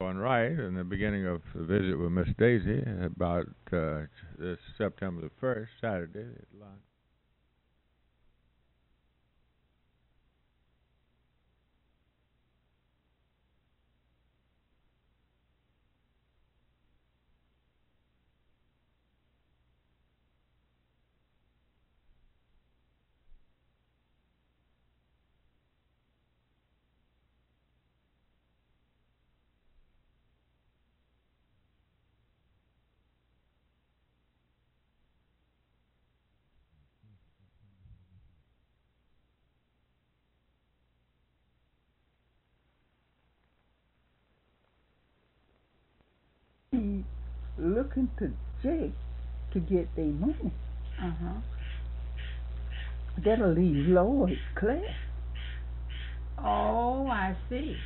going right in the beginning of the visit with Miss Daisy about this September the 1st, Saturday. At lunch. He looking to Jake to get their money. Uh-huh. That'll leave Lloyd clear. Oh, I see.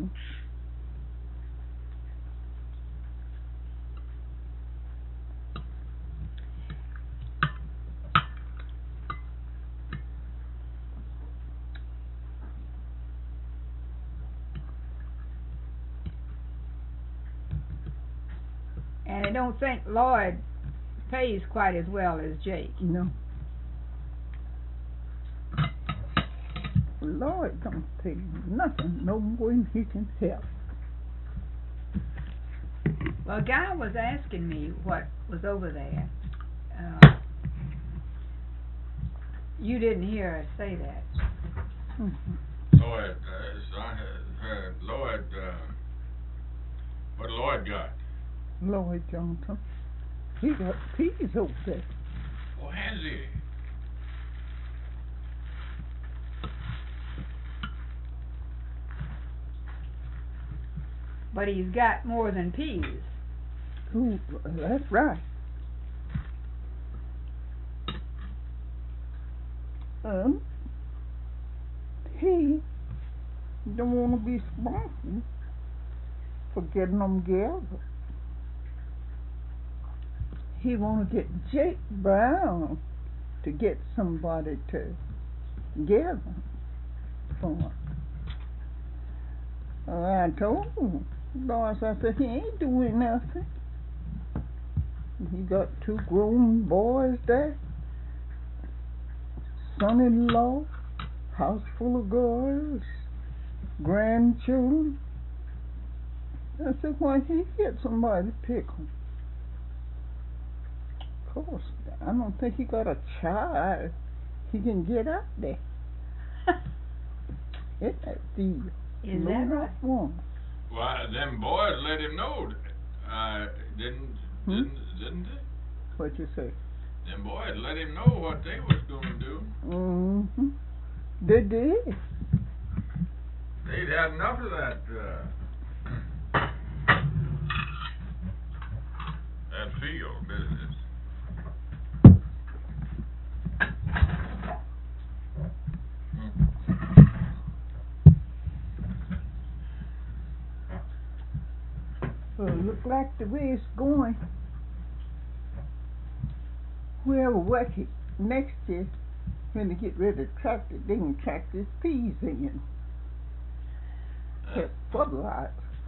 And I don't think Lloyd pays quite as well as Jake. No. Lloyd don't pay nothing no more than he can help. Well, a guy was asking me what was over there. Uh, you didn't hear us say that. Lloyd, Lloyd, what Lloyd got? Lloyd Johnson. He got peas over there. Oh, has he? But he's got more than peas. Ooh, that's right. He don't want to be responsible for getting them gathered. He want to get Jake Brown to get somebody to gather for him. I told him, Doris, I said, he ain't doing nothing. He got 2 grown boys there, son-in-law, house full of girls, grandchildren. I said, why can't he get somebody to pick him? Of course, I don't think he got a child he can get out there. Isn't that deal? Is that right? One. Well, them boys let him know. Didn't they? What you say? Them boys let him know what they was going to do. Mm-hmm. They did. They'd had enough of that that field business. Well, it look like the way it's going, whoever work it next year, when they get ready to track it, they can track this peas in. Help fertilize.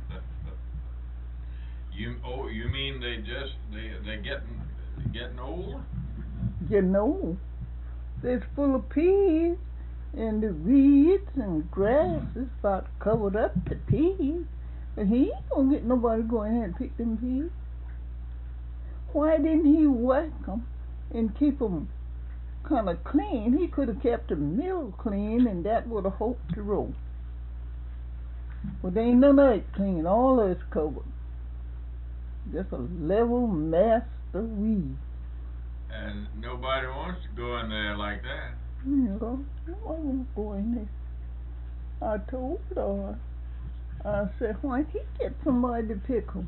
You mean they getting old? You know, it's full of peas, and the weeds and grass is about covered up the peas. But he ain't gonna get nobody to go in there and pick them peas. Why didn't he work them and keep them kind of clean? He could have kept the mill clean, and that would have hoped to roll. But there ain't none of it clean. All of it's covered. Just a level mass of weeds. And nobody wants to go in there like that. You know, I won't go in there. I told her. I said, why don't he get somebody to pick him?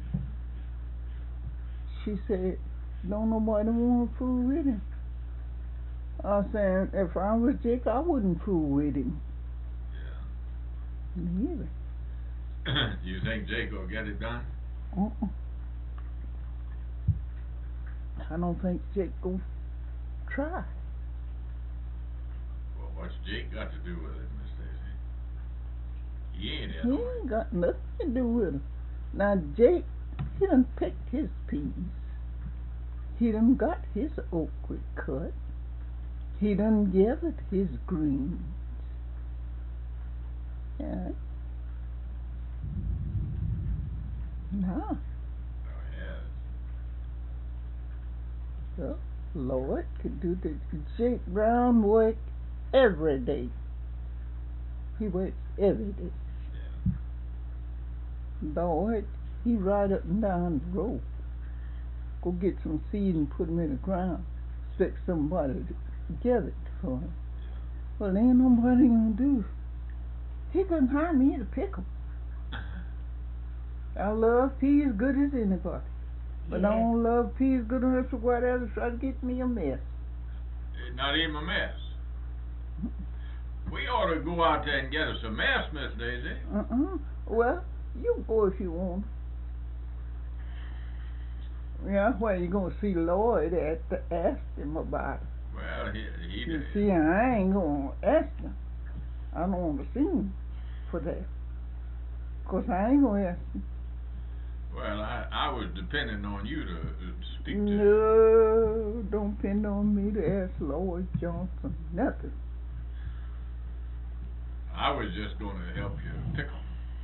She said, don't nobody want to fool with him. I said, if I was Jake, I wouldn't fool with him. Yeah. Neither. You think Jake will get it done? I don't think Jake will try. Well, what's Jake got to do with it, Miss Stacy? He ain't at He home. ain't got nothing to do with it. Now Jake, he done picked his peas. He done got his okra cut. He done gathered his greens. Yeah. Now, Oh, yes. the Lord could do the Jake Brown work every day. He works every day. Yeah. Lord, he ride up and down the road. Go get some seed and put 'em in the ground. Expect somebody to gather it for him. Well, ain't nobody gonna do. He couldn't hire me to pick 'em. I love peas good as anybody. But I Yeah. don't love peas good enough to go out there to try to get me a mess. It's not even a mess. We ought to go out there and get us a mess, Miss Daisy. Well, you go if you want. Yeah, where you gonna see Lloyd at to ask him about it. Well, he You did. see, I ain't gonna ask him. I don't want to see him for that. 'Cause I ain't gonna ask him. Well, I was depending on you to speak to. No, don't depend on me to ask Lloyd Johnson nothing. I was just going to help you pick 'em.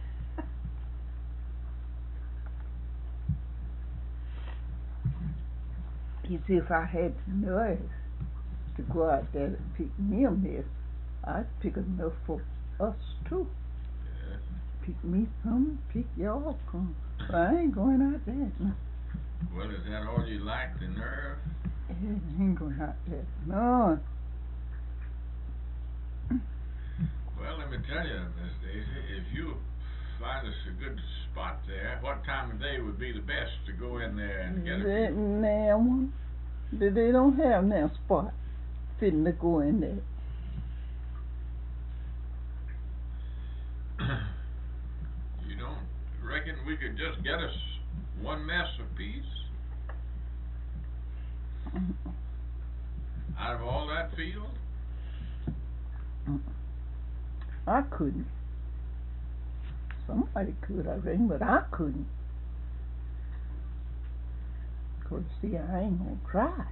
You see, if I had the nerve to go out there and pick me a mess, I'd pick enough for us too. Yes. Pick me some, pick y'all some. But I ain't going out there. No. Well, is that all you lack, the nerve? I ain't going out there. No. Well, let me tell you, Miss Daisy, if you find us a good spot there, what time of day would be the best to go in there and get a That few? now one. They don't have now spot fitting to go in there. You don't reckon we could just get us one mess apiece out of all that field? I couldn't. Somebody could, I reckon, but I couldn't. 'Cause see, I ain't gonna try.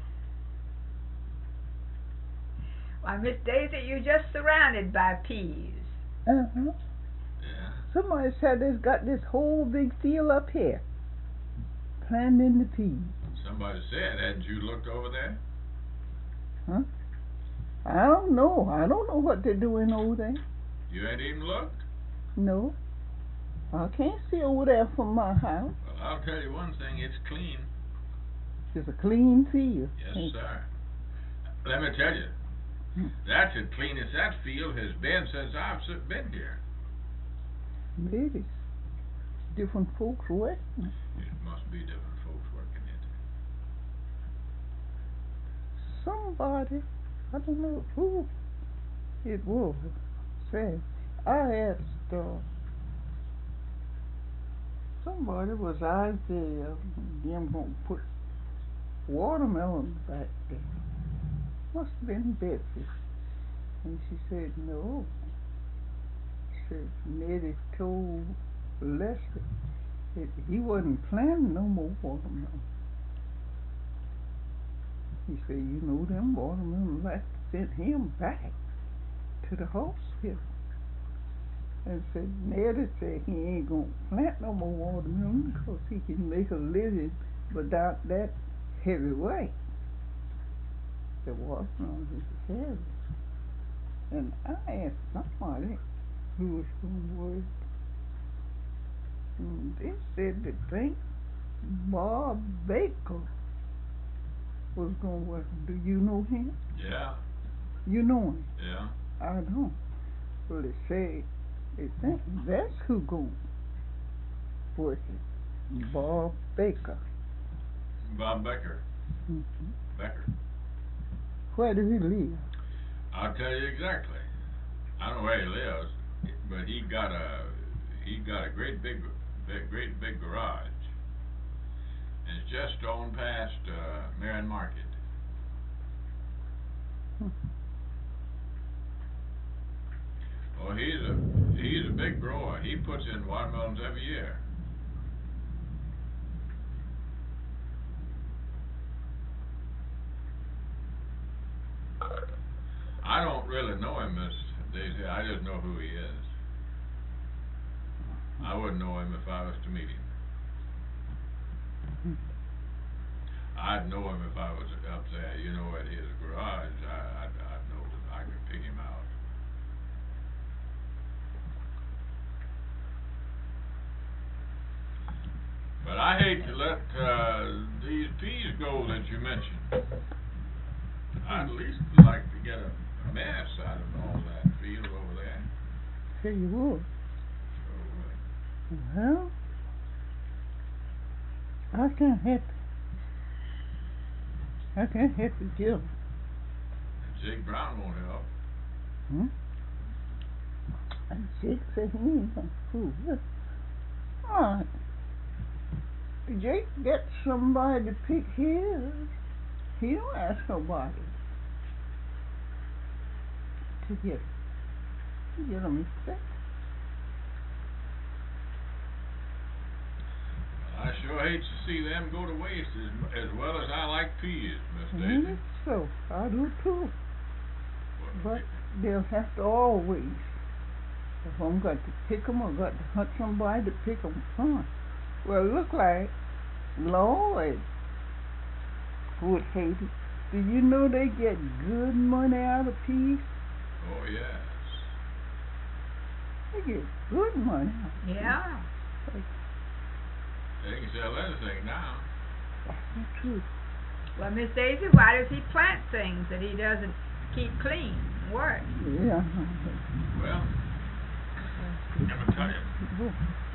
Why, Miss Daisy, you're just surrounded by peas. Uh-huh. Yeah. Somebody said they've got this whole big field up here, planting the peas. Somebody said, hadn't you looked over there? Huh? I don't know. I don't know what they're doing over there. You ain't even looked? No. I can't see over there from my house. Well, I'll tell you one thing, it's clean. It's a clean field. Yes, sir. Let me tell you, that's as clean as that field has been since I've been here. Maybe different folks working. It must be different folks working it. Somebody, I don't know who it was, said, I asked, somebody was out there, them gonna put watermelon back there. Must have been Betsy. And she said, no. She said, Nettie told Lester that he wasn't planting no more watermelon. He said, you know, them watermelon Lester sent him back to the hospital. And said, Nettie said he ain't gonna plant no more watermelon because he can make a living without that heavy weight. The watermelon is heavy. And I asked somebody who was going to work, and they said they think Bob Baker was going to work. Do you know him? Yeah, You know him? yeah. I don't. Well, they say they think that's who going to work it. Bob Baker. Bob Becker. Mm-hmm. Becker. Where does he live? I'll tell you exactly. I don't know where he lives, but he got a great big garage. And it's just on past Marion Market. Well, he's a big grower. He puts in watermelons every year. I just know who he is. I wouldn't know him if I was to meet him. I'd know him if I was up there, you know, at his garage. I'd know I could pick him out. But I hate to let these peas go that you mentioned. I'd at least like to get a mess out of all that field over there. Sure you would. So, Well, I can't help you. I can't help you, Jim. Jake Brown won't help. And Jake said he ain't gonna fool us. Alright. Jake gets somebody to pick his. He don't ask nobody to get him respect. I sure hate to see them go to waste as well as I like peas, Miss Daisy. So, I do too. Well, But they'll have to always. If I'm got to pick 'em, I've got to hunt somebody to pick 'em from. Well, it look like Lloyd would hate it. Do you know they get good money out of peas? oh yes. They get good money out of peas. Yeah. They can sell anything now. That's the truth. Well, Miss Daisy, why does he plant things that he doesn't keep clean? Work. Yeah. Well, I'm gonna tell you,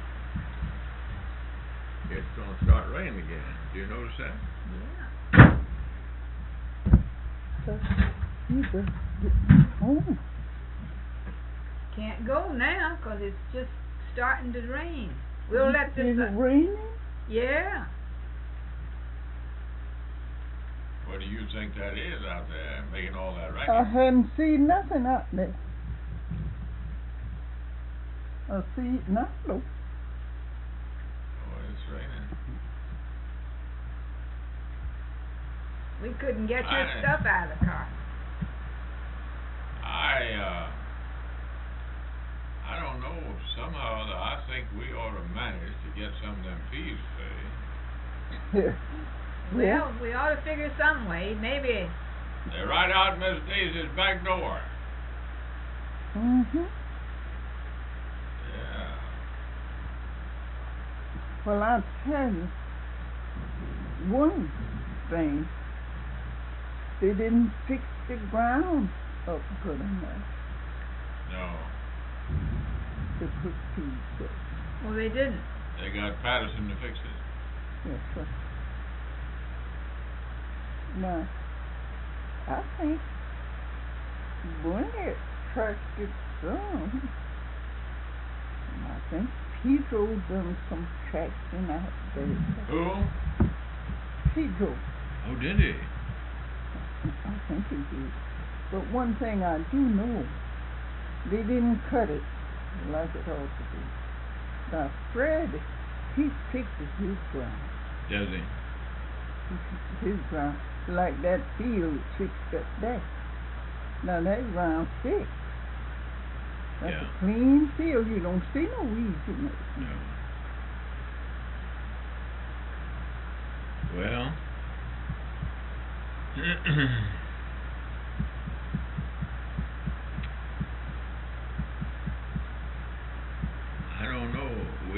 it's gonna start raining again. Do you notice that? Yeah. So, you better get home. Can't go now 'cause it's just starting to rain. We'll let this. Is it raining? Yeah. What do you think that is out there making all that racket? I hadn't seen nothing out there. I see it now, though. Oh, it's raining. We couldn't get your I- stuff out of the car. I don't know. Somehow, I think we ought to manage to get some of them peas today. Well, we ought to figure some way. Maybe. They're right out Miss Daisy's back door. Mm-hmm. Yeah. Well, I'll tell you one thing. They didn't fix the ground up good enough No, to put peas up. Well, they didn't. they got Patterson to fix it. Yes, sir. Now, I think Bunny trusted some. And I think Pedro done some traction out there. Who? Pedro, Oh, did he? I think he did. But one thing I do know, they didn't cut it like it ought to be. Now, Fred, he fixes his ground. Does he? He fixes his ground like that field fixed up there. Now, that ground fixed. That's Yeah. a clean field. You don't see no weeds in it. No. Well, I don't know.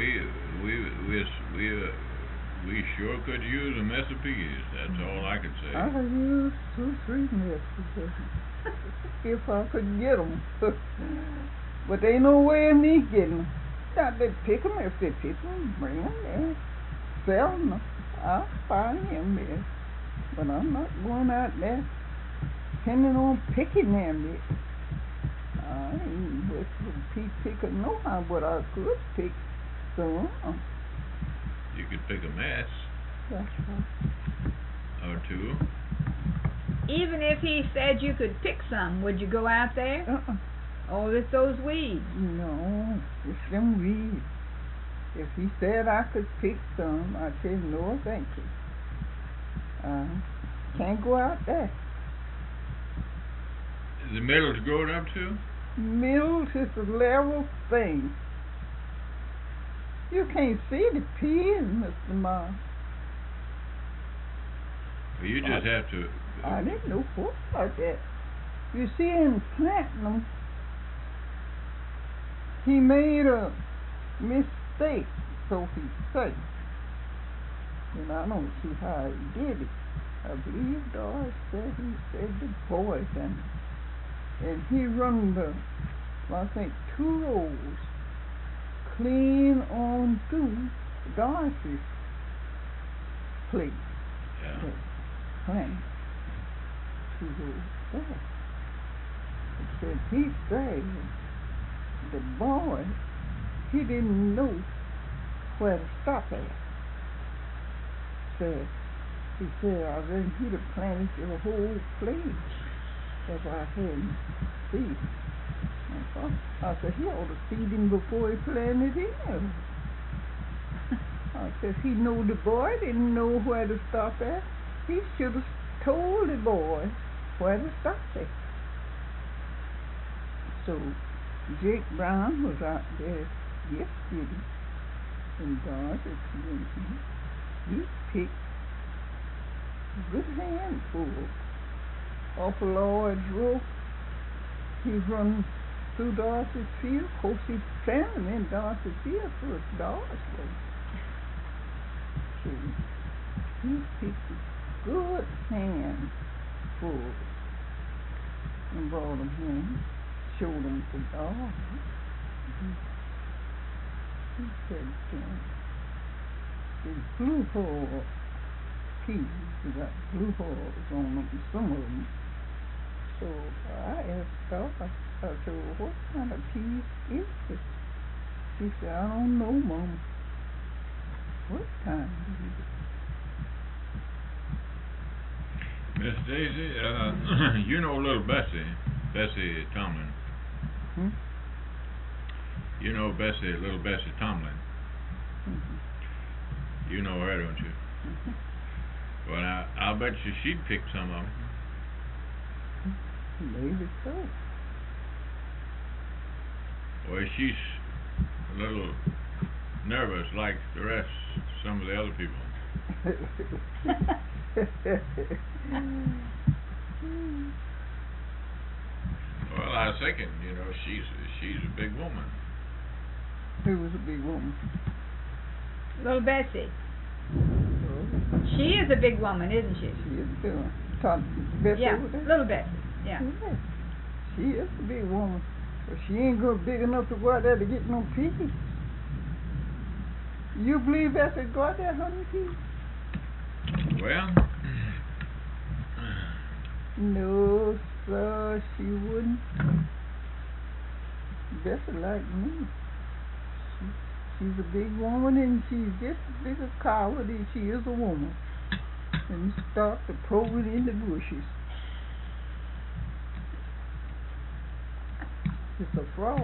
We sure could use a mess of peas. That's all I could say. I could use 2-3 messes if I could get 'em. But ain't no way of me getting 'em. Now, they pick 'em. If they pick 'em, bring 'em there. Sell 'em. I'll buy them there. But I'm not going out there depending on picking them there. I ain't with the pea picker no how, but I could pick some. You could pick a mess That's right. or two. Even if he said you could pick some, would you go out there? Oh, it's those weeds. No, it's them weeds. If he said I could pick some, I'd say no, thank you. Can't go out there. The middle's growing up too? middle is a level thing. You can't see the pin, Mr. Miles. Well, you just have to. I didn't know what about that. You see, in planting them, he made a mistake, so he said. And I don't see how he did it. I believe Doris said he said the boys and he run the, I think, 2 rows clean on through Doris's place. Yeah. Plant 2 rows there. It said he said the boy, he didn't know where to stop at. He said, I reckon he'd have planted your whole place if I hadn't seed. I said, he ought to feed him before he planted him. I said, he knew the boy didn't know where to stop at. He should have told the boy where to stop at. So Jake Brown was out there yesterday in Dodge. He picked a good handful off of Lloyd's Road. He run through Darcy's field. Of course, he planted them in Darcy's field for his Darcy's place. So he picked a good handful and brought them home, showed them to Darcy. He said, the blue hole peas, we got blue holes on them, some of them. So I asked Doris, I said, well, what kind of peas is this? She said, I don't know, Mom. What kind is it? Miss Daisy, you know little Bessie Tomlin. Hmm? You know little Bessie Tomlin. Mm-hmm. You know her, don't you? Mm-hmm. Well, I'll bet you she'd pick some of them. Maybe so. Well, she's a little nervous like the rest, some of the other people. Well, I was thinking, she's a big woman. Who was a big woman? Little Bessie. Oh. She is a big woman, isn't she? She is a big woman. Bessie Yeah, over there? little Bessie. Yeah. She is a big woman. But she ain't big enough to go out there to get no peas. You believe Bessie go out there hunting peas? Well, no, sir, she wouldn't. Bessie like me. She's a big woman, and she's just as big a coward as she is a woman. And start to probing in the bushes. It's a frog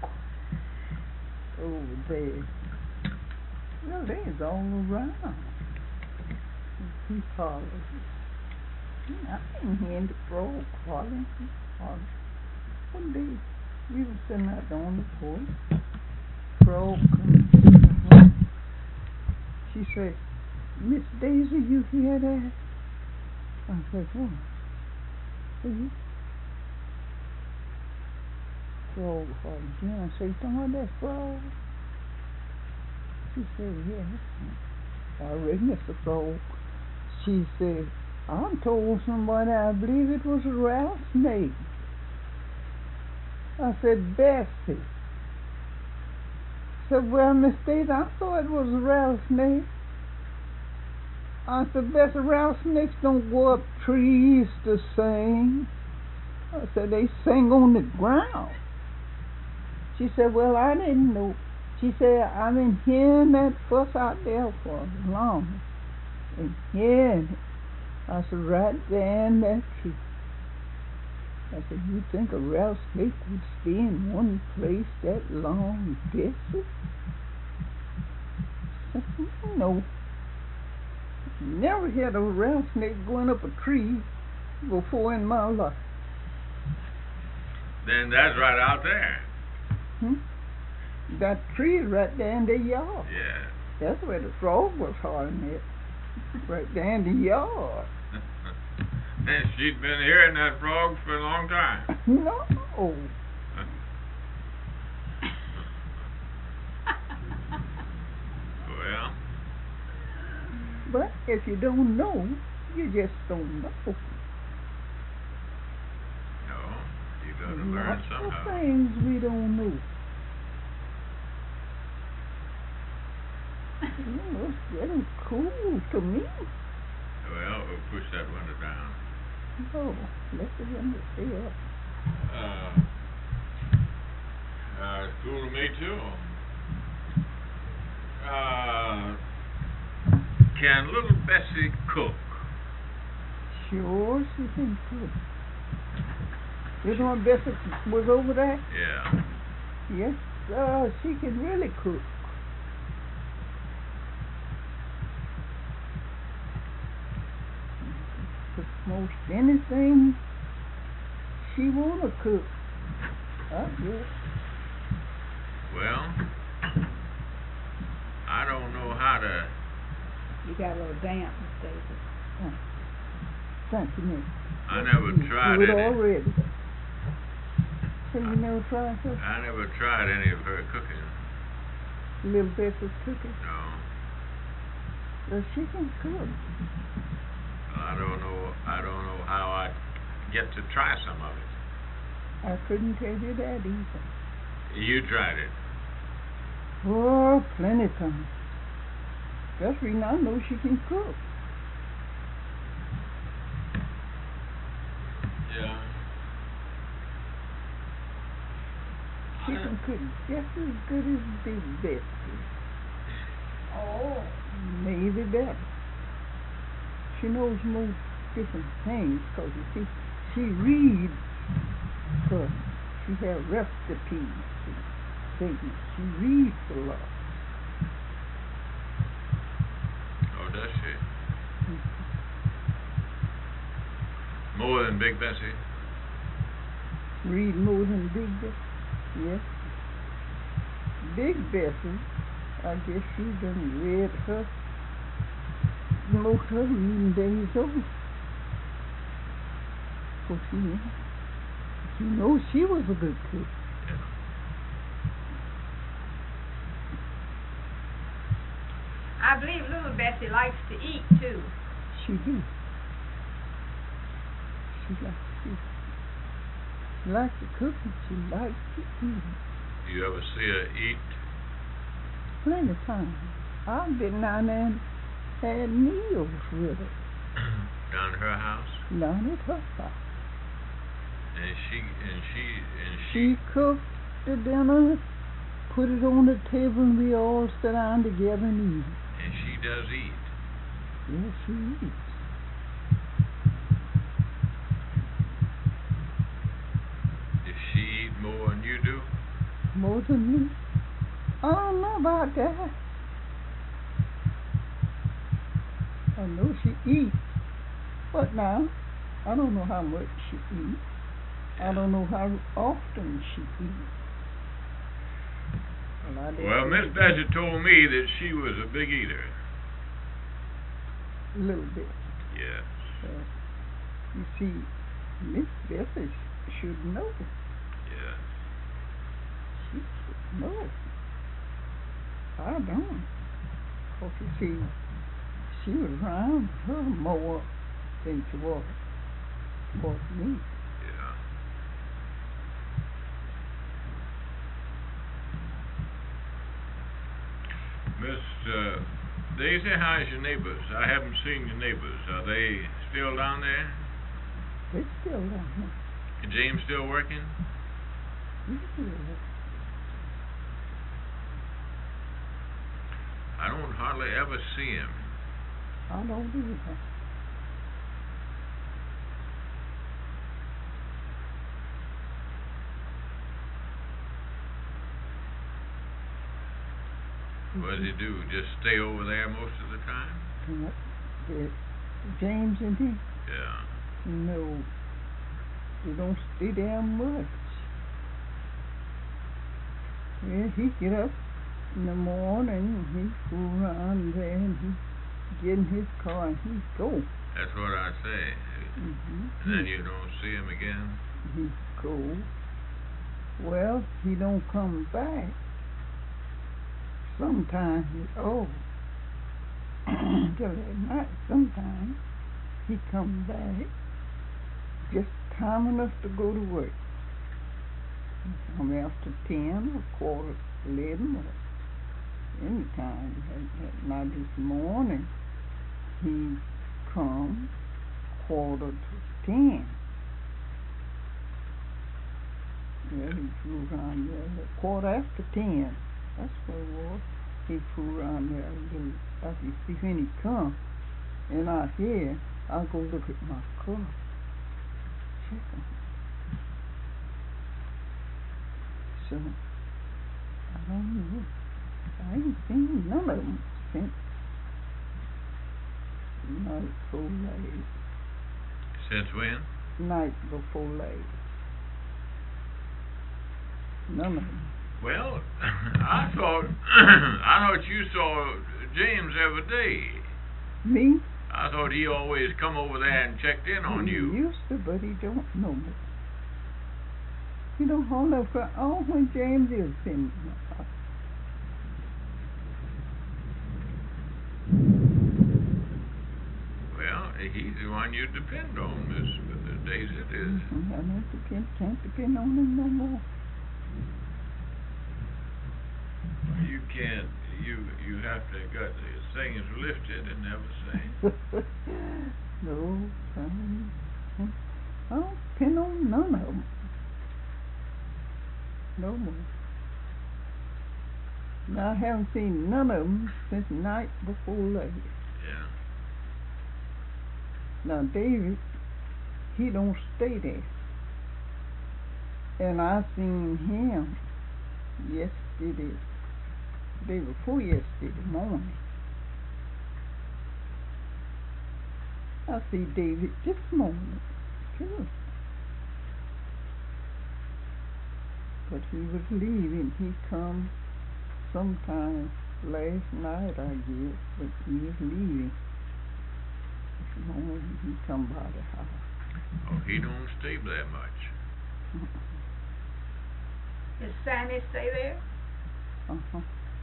over there. Well, they's all around. He hollers. I ain't hearing the frog hollering. One day, we were sitting out there on the porch. Frog comes. She said, Miss Daisy, you hear that? I said, what? Frog hollering again. I said, you talking about that frog? She said, yes. I reckon it's a frog. She said, I told somebody I believe it was a rattlesnake. I said, Bessie. Said, well, Miss Daisy, I thought it was a rattlesnake. I said, Bessie, rattlesnakes don't go up trees to sing. I said, they sing on the ground. She said, well, I didn't know. She said, I've been hearing that fuss out there for long. And hearing it. I said, right there in that tree. I said, you think a rattlesnake would stay in one place that long, Bessie? I said, no. Never had a rattlesnake going up a tree before in my life. Then that's right out there. That tree is right there in the yard. Yeah. That's where the frog was hollering at. Right there in the yard. And she'd been hearing that frog for a long time. No. Well. But if you don't know, you just don't know. No, you got to learn Lots somehow. of things we don't know. It's getting cool to me. Well, we'll push that window down. Oh, let the window stay up. It's cool to me too. Can little Bessie cook? Sure she can cook. You know when Bessie was over there? Yeah. Yes, she can really cook. Cook most anything she wanna cook. I guess. Well, I don't know how to. You got a little damp, Miss Daisy. Thank you, Miss. I never tried do it any. already. So you never tried her? I never tried any of her cooking. Little Bessie's cooking? No. Well, she can cook. I don't know how I get to try some of it. I couldn't tell you that either. You tried it. Oh, plenty of times. That's the reason I know she can cook. Yeah. She can cook just as good as Big Bessie. Oh. Maybe better. She knows more different things because, you see, she reads her. She has recipes and things. She reads a lot. Oh, does she? More than Big Bessie? Read more than Big Bessie? Yes. Big Bessie, I guess she done read her most of her reading days over. For she knows she was a good cook. Yeah. I believe little Bessie likes to eat too. She do. She likes to eat. She likes to cook and she likes to eat. You ever see her eat? Plenty of times. I've been down there and had meals with her. Down at her house? Down at her house. And She cooked the dinner, put it on the table, and we all sit down together and eat. And she does eat. Yes, she eats. Does she eat more than you do? More than me? I don't know about that. I know she eats. But now, I don't know how much she eats. I don't know how often she eats. Well, Miss Bessie told me that she was a big eater. A little bit. Yes. You see, Miss Bessie should know. Yes. She should know. I don't. Because you see, she was around her more than she was me. Yeah. Miss Daisy, how's your neighbors? I haven't seen your neighbors. Are they still down there? They're still down here. Is James still working? He's still there. I don't hardly ever see him. I don't either. What does he do? Just stay over there most of the time? James and him? Yeah. No. They don't stay there much. Well, he get up in the morning, he go around there, and he get in his car, and he go. That's what I say. And then you don't see him again? He go. Well, he don't come back. Sometimes till at night, sometimes he come back just time enough to go to work. He come after 10 or 11 or any time. At night this morning, he come 10:15. Yeah, he flew around there at 10:15. That's what it was. He flew around there a little. After you see when he come, and I hear, I'll go look at my car. Check him. So, I don't know. I ain't seen none of them since night before last. Since when? Night before last. None of them. Well, I thought you saw James every day. Me? I thought he always come over there and checked in on you. He used to, but he don't know me. He don't hold up for all when James is in my house. Well, he's the one you depend on, Miss Daisy. I can't depend on him no more. You can't. You have to got the things lifted and never say. No, I don't depend on none of them. No more. Now, I haven't seen none of them since night before last. Yeah. Now, David, he don't stay there. And I seen him yesterday, day before yesterday morning. I see David this morning, too. But he was leaving. He come sometime last night, I guess, but he was leaving. This morning he come by the house. Oh, he don't stay there much. Does Sammy stay there? Uh-huh.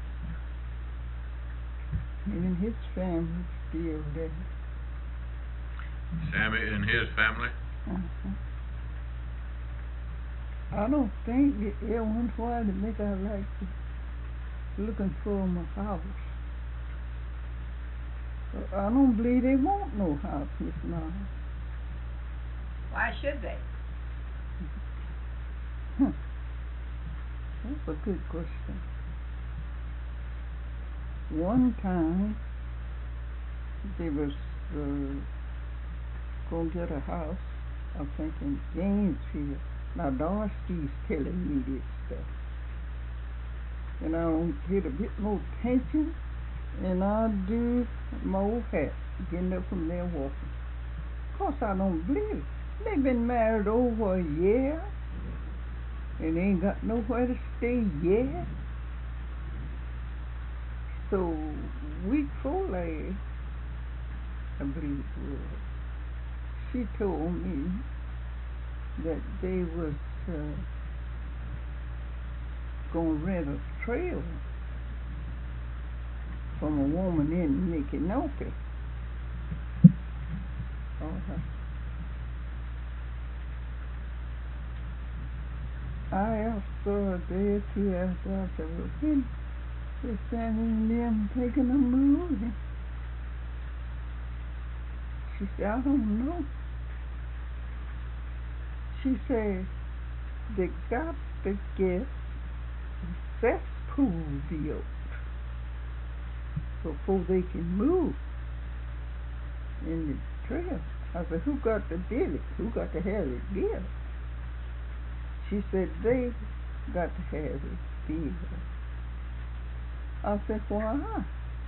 Even his family still there. Sammy and his family? Uh-huh. I don't think everyone's why to make out like looking for my house. I don't believe they want no house, Miss Mom. Why should they? That's a good question. One time, they was going to get a house, I think in Gainesville. Now, Darcy's telling me this stuff. And I don't get a bit more attention, and I do my old hat, getting up from there walking. Of course, I don't believe it. They've been married over a year, and they ain't got nowhere to stay yet. So, week before last, I believe it was, she told me that they was going to rent a trailer from a woman in Micanopy. I asked her a day or two after, I said, well, when is Sammy and them taking a move? She said, I don't know. She said, they got to get a cesspool built before they can move in the trail. I said, who got to build it? Who got to have it built? She said, they got to have it built. I said, why?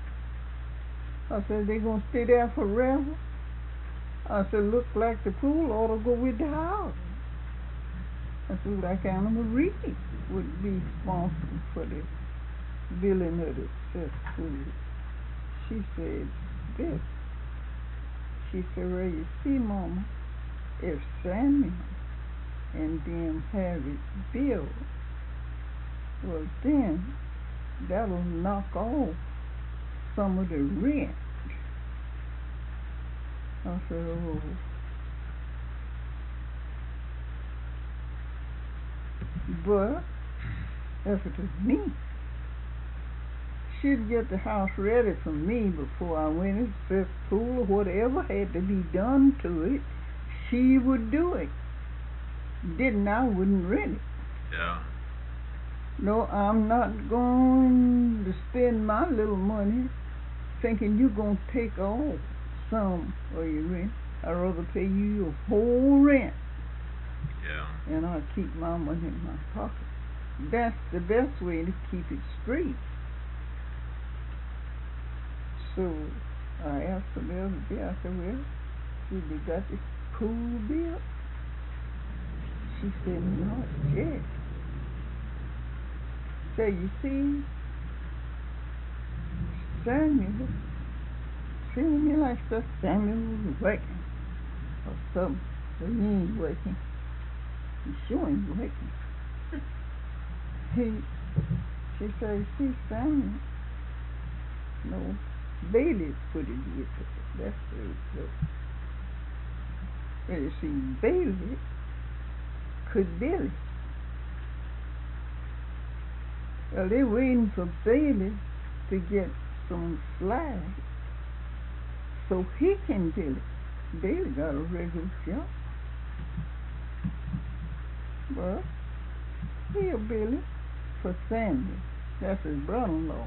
I said, they going to stay there forever? I said, look like the pool ought to go with the house. I said, like Anna Marie would be responsible for the billing of the cesspool. She said this. She said, well, you see, Mama, if Samuel and them have it billed, well, then that'll knock off some of the rent. I said, oh. But if it was me, she'd get the house ready for me before I went in the cesspool or whatever had to be done to it. She would do it. Didn't I wouldn't rent it. Yeah. No, I'm not going to spend my little money thinking you're going to take off some of your rent. I'd rather pay you your whole rent. Yeah. And I'll keep my money in my pocket. That's the best way to keep it straight. So I asked the other day, I said, well, did you got this pool bill? She said, not yet. So you see, Samuel, seemed to me like stuff Samuel was working or something, but he ain't working. He sure ain't working. She said, see, Samuel, no, Bailey put it in. That's where it goes. But you see, Bailey could bill it. Well, they're waiting for Bailey to get some slack so he can bill it. Bailey got a regular job. But he'll bill it for Sandy. That's his brother-in-law.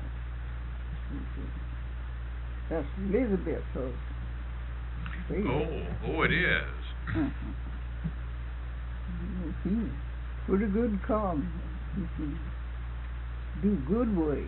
That's Elizabeth's husband. Oh, it is. He's pretty good carpenter. He can do good work.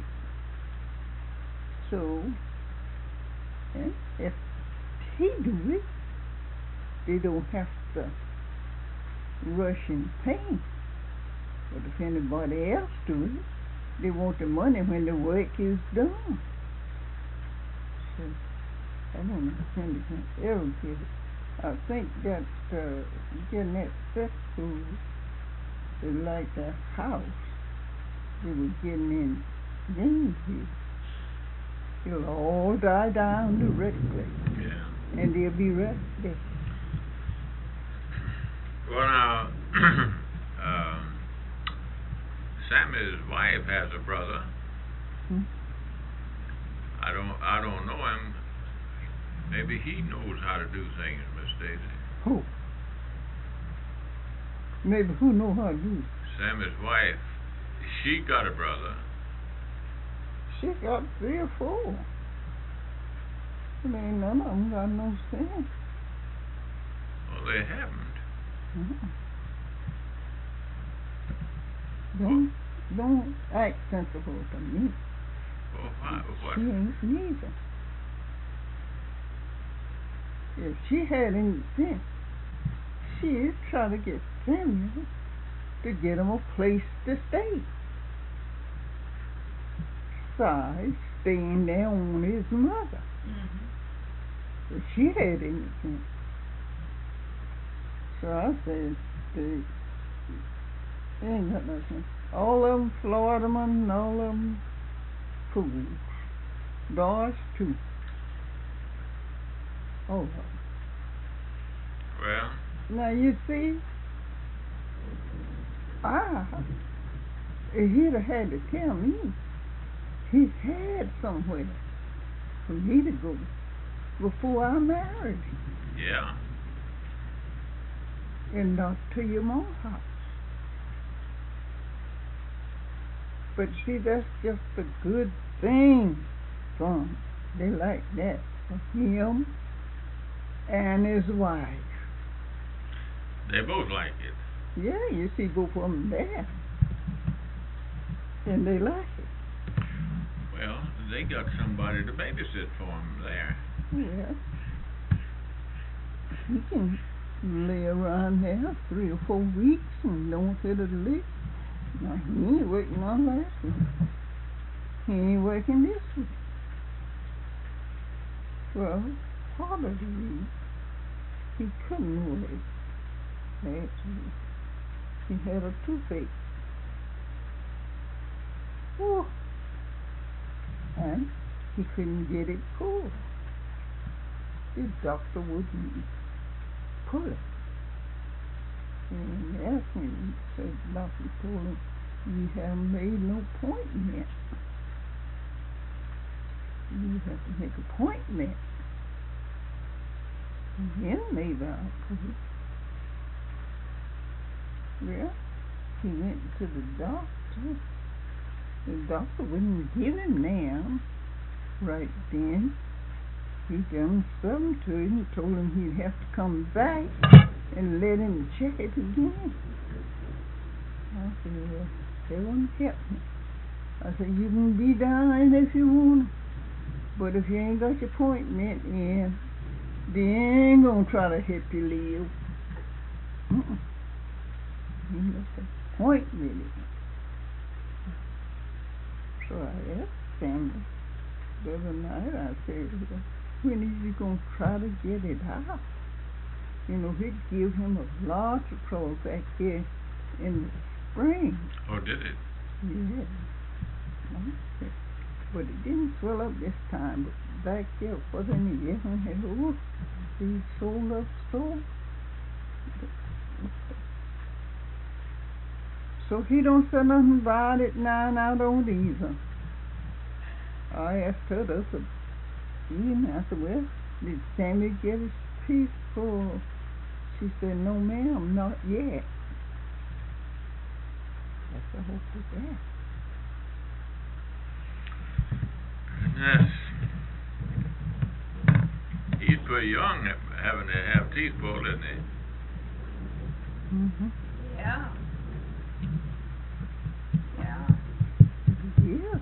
So, and if he do it, they don't have to rush and pay. But if anybody else do it, they want the money when the work is done. So, I don't know when they can ever get it. I think that getting that cesspool is like the house they were getting in Gainesville. It'll all die down directly. Yeah. And they'll be right there. Well, now, Sammy's wife has a brother. Hmm? I don't know him. Maybe he knows how to do things, Miss Daisy. Who? Maybe who know how to do it? Sammy's wife, she got a brother. She got 3 or 4. But ain't none of them got no sense. Well, they haven't. Don't act sensible to me. Well, what? She ain't neither. If she had any sense, she'd try to get Samuel to get him a place to stay. Besides, staying there on his mother. If she had any sense. So I said, they ain't got no sense. All of them Florida men, all of them fools. Doris too. All of them. Well, Now you see, he'd have had to tell me he had somewhere for me to go before I married him. yeah. And not to your mom's house. But see, that's just a good thing, son. They like that for him and his wife. They both like it. Yeah, you see both of them there. And they like it. Well, they got somebody to babysit for them there. Yeah. lay around there 3 or 4 weeks and don't hit a lick. Now, he ain't working on last week. He ain't working this week. Well, part of the week, he couldn't work last week. He had a toothache. Oh, and he couldn't get it pulled. The doctor wouldn't pull it. And asked me, he said, the doctor told him, you haven't made no appointment. You have to make an appointment. And then maybe I'll pull it. Well, he went to the doctor. The doctor wouldn't give him now. Right then, he done something to him and told him he'd have to come back and let him check it again. I said, well, they won't help me. I said, you can be down if you want, but if you ain't got your appointment in, they ain't gonna try to help you live. You ain't got the appointment in. So I asked family the other night, I said, when are you going to try to get it out? You know, it gave him a lot of trouble back there in the spring. Oh, did it? Yeah. But it didn't swell up this time. But back there, wasn't it? Yes, had these sold up store. So he don't say nothing about it now, and I don't either. I asked her, I said, I said, well, did Sammy get his piece full? She said, no ma'am, not yet. That's the hope of that. Yes. He's pretty young having to have teeth pulled, isn't he? Mm-hmm. Yeah. Yeah.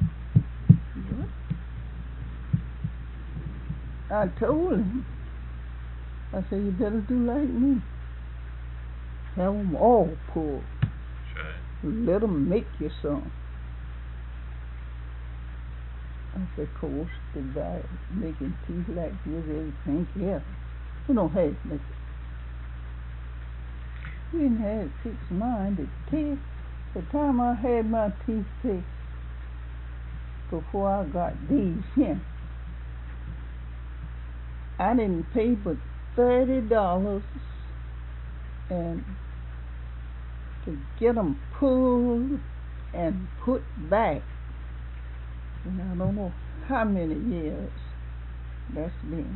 I told him. I said, you better do like me. Have them all pulled. Sure. Let them make you some. I said, of course, the guy making teeth like this, everything else. We don't have to make it. We didn't have to fix mine. The time I had my teeth fixed, before I got these here, I didn't pay but $30 and to get them pulled and put back. And I don't know how many years that's been.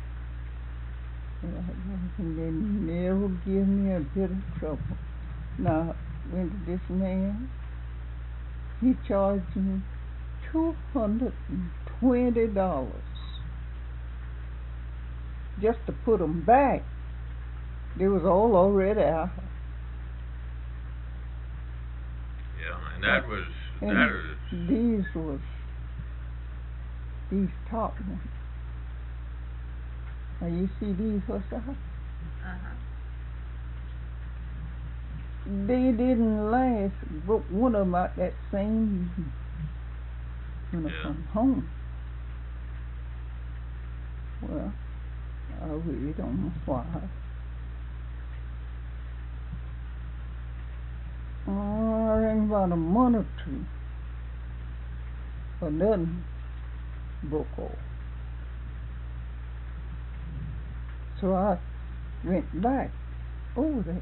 And they never give me a bit of trouble. Now, went to this man, he charged me $220 just to put them back. They was all already out. Yeah, and that was these top ones. Now you see these what's that? They didn't last. Broke one of them out that same evening when I come home. Well, I really don't know why. I ran about a month or two. But nothing broke off. So I went back over there.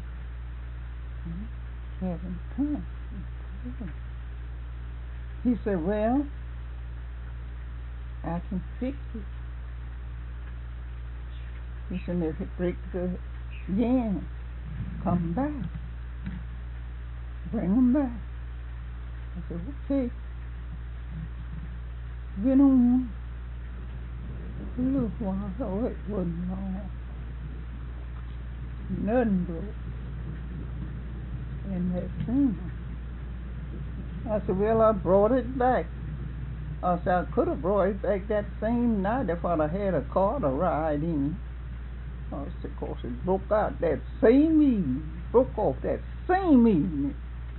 Having time. He said, well, I can fix it. He said, if it breaks again, come back. Bring them back. I said, okay. Went on a little while. Oh, it wasn't long. Nothing broke in that thing. I said, well, I brought it back. I said, I could have brought it back that same night if I'd have had a car to ride in. I said, 'cause it broke out that same evening. Broke off that same evening.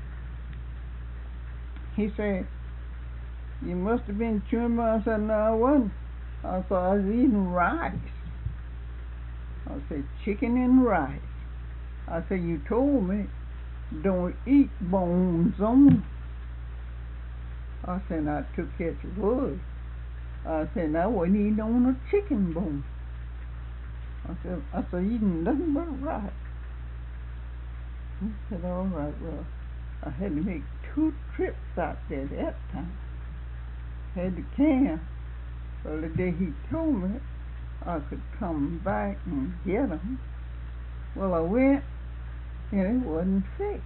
He said, you must have been chewing by. I said, no, I wasn't. I said, I was eating rice. I said, chicken and rice. I said, you told me don't eat bones on. I said, I took it at your word. I said, I wasn't eating on a chicken bone. I said, eating nothing but rice. He said, all right, well, I had to make 2 trips out there that time. Had to camp. Well, the day he told me I could come back and get them. Well, I went, and it wasn't fixed.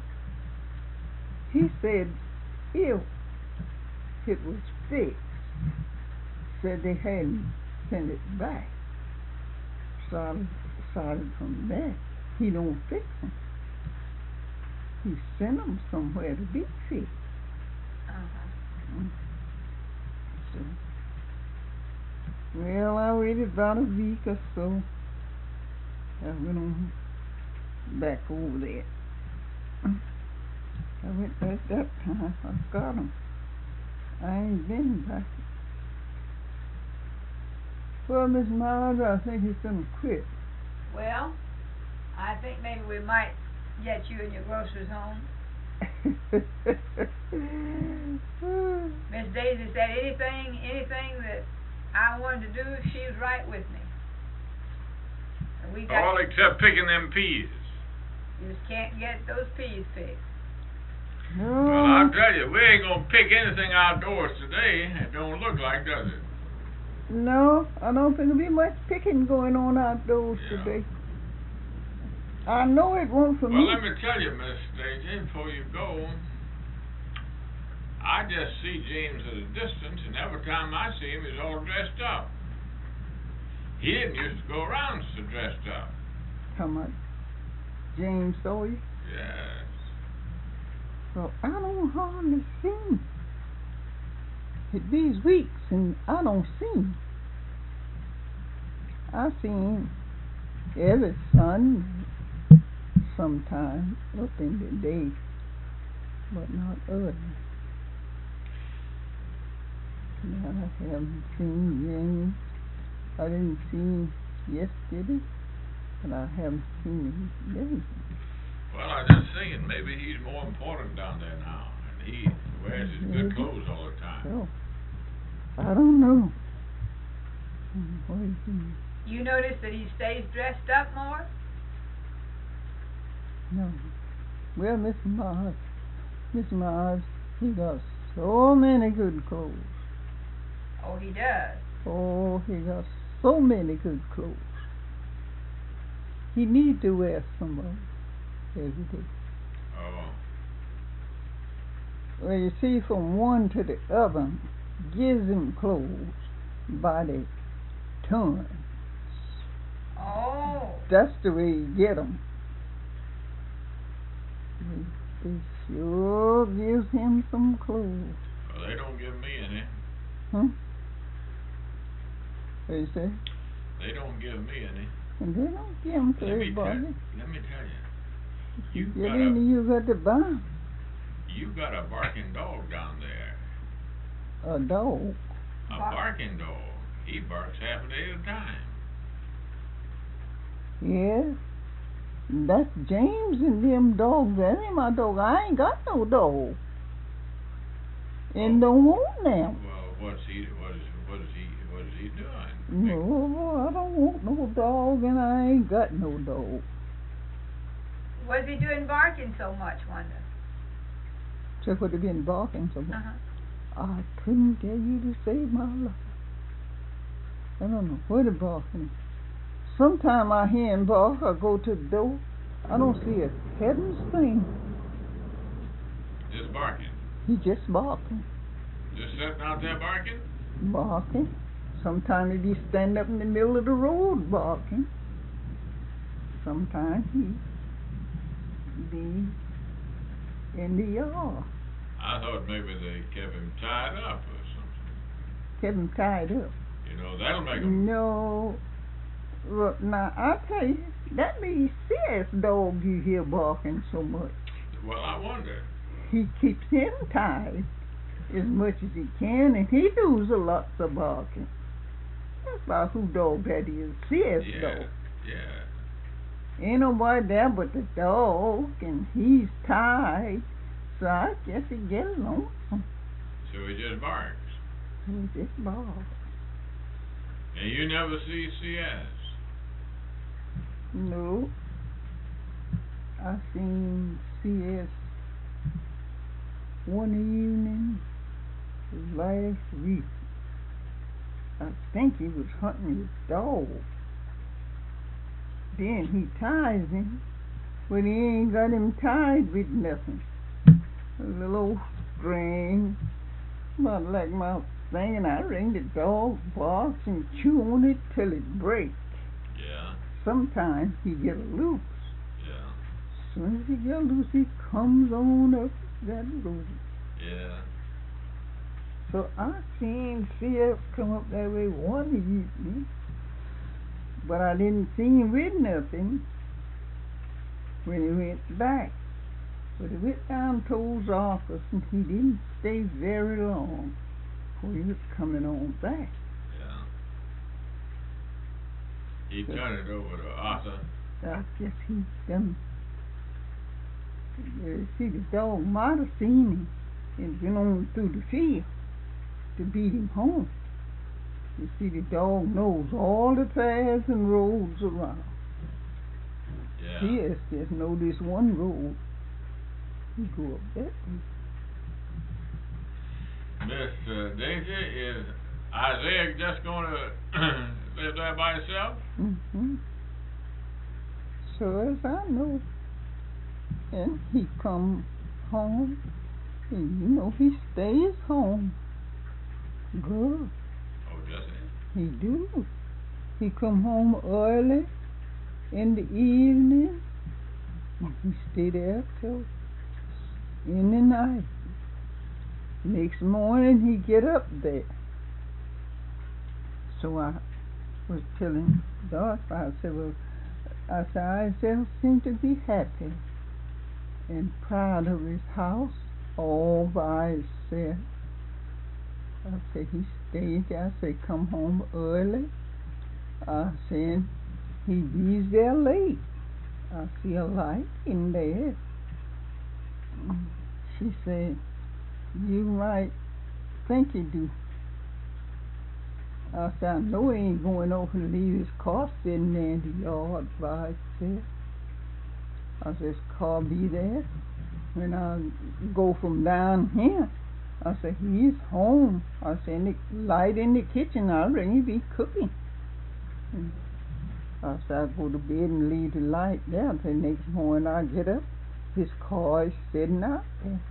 He said, if it was fixed, said they hadn't sent it back. So I decided from that, he don't fix them. He sent them somewhere to be fixed. So, well, I waited about a week or so. I went on back over there. I went back that time. I got them. I ain't been back. Well, Miss Miles, I think he's gonna quit. Well, I think maybe we might get you and your groceries home. Miss Daisy said anything that I wanted to do, she was right with me. And we got all except picking them peas. You just can't get those peas picked. No. Well, I'll tell you, we ain't gonna pick anything outdoors today. It don't look like, does it? No, I don't think there'll be much picking going on outdoors today. I know it won't for me. Well, let me tell you, Miss Daisy, before you go, I just see James at a distance, and every time I see him, he's all dressed up. He didn't used to go around so dressed up. Come on, James Sawyer? Yes. Well, I don't hardly see him. It these weeks, and I don't see him. I see him every Sunday, sometime up in the day, but not early. I haven't seen James. I didn't see him yesterday, and I haven't seen him today. Well, I just thinking maybe he's more important down there now, and he wears his good clothes all the time. So, I don't know. What is he? You notice that he stays dressed up more? No. Well, Miss Mars, he got so many good clothes. Oh, he does. Oh, he got so many good clothes. He need to wear some of them every day. Oh. Well, you see, from one to the other, gives him clothes by the ton. Oh. That's the way you get them. They sure gives him some clothes. Well, they don't give me any. Huh? What do you say? They don't give me any. And they don't give them to everybody. Let me tell you. You got to buy 'em. You got a barking dog down there. A dog? A barking dog. He barks half a day at a time. Yeah. That's James and them dogs. That ain't my dog. I ain't got no dog. And don't want them. Well, what is he doing? No, I don't want no dog, and I ain't got no dog. What's he doing barking so much, wonder? Just what he been barking so much. Uh-huh. I couldn't tell you to save my life. I don't know what he barking. Sometime I hear him bark, I go to the door. I don't see a heaven's thing. Just barking. He just barking. Just sitting out there barking? Barking. Sometimes he be standing up in the middle of the road barking. Sometimes he be in the yard. I thought maybe they kept him tied up or something. Kept him tied up. You know, that'll make him... No. Well, now, I tell you, that means CS dog you hear barking so much. Well, I wonder. He keeps him tied as much as he can, and he does a lot of barking. That's about who dog that is, CS dog. Yeah. Ain't nobody there but the dog, and he's tied, so I guess he gets lonesome. So he just barks. He just barks. And you never see CS. No. I seen CS one evening last week. I think he was hunting his dog. Then he ties him, but he ain't got him tied with nothing. A little old string, about like my thing, and I ring the dog barks and chew on it till it breaks. Yeah. Sometimes he get loose. Yeah. As soon as he get loose, he comes on up that road. Yeah. So I seen CS come up that way one evening, but I didn't see him with nothing when he went back. But he went down towards the office, and he didn't stay very long before he was coming on back. Yeah. He turned it over to Arthur. I guess he done. See, the dog might have seen him and went on through the field to beat him home. You see, the dog knows all the paths and roads around. Yeah. He just know this one road. He go up that way. Miss Daisy, is Isaiah just going to live there by himself? Mm-hmm. So as I know, and he come home, and you know he stays home. Good. Oh, does he? He do. He come home early in the evening, and he stay there till in the night. Next morning he get up there. So I was telling Doc, I said, well, Isaiah seemed to be happy and proud of his house all by himself. I said, he stayed there. I said, come home early. I said, he be's there late. I see a light in there. She said, you might think you do. I said, I know he ain't going over to leave his car sitting there in the yard by itself. I said, his car be there when I go from down here. I said, he's home. I said, the light in the kitchen, I reckon he be cooking. And I said, I go to bed and leave the light there. The next morning I get up, his car is sitting out there.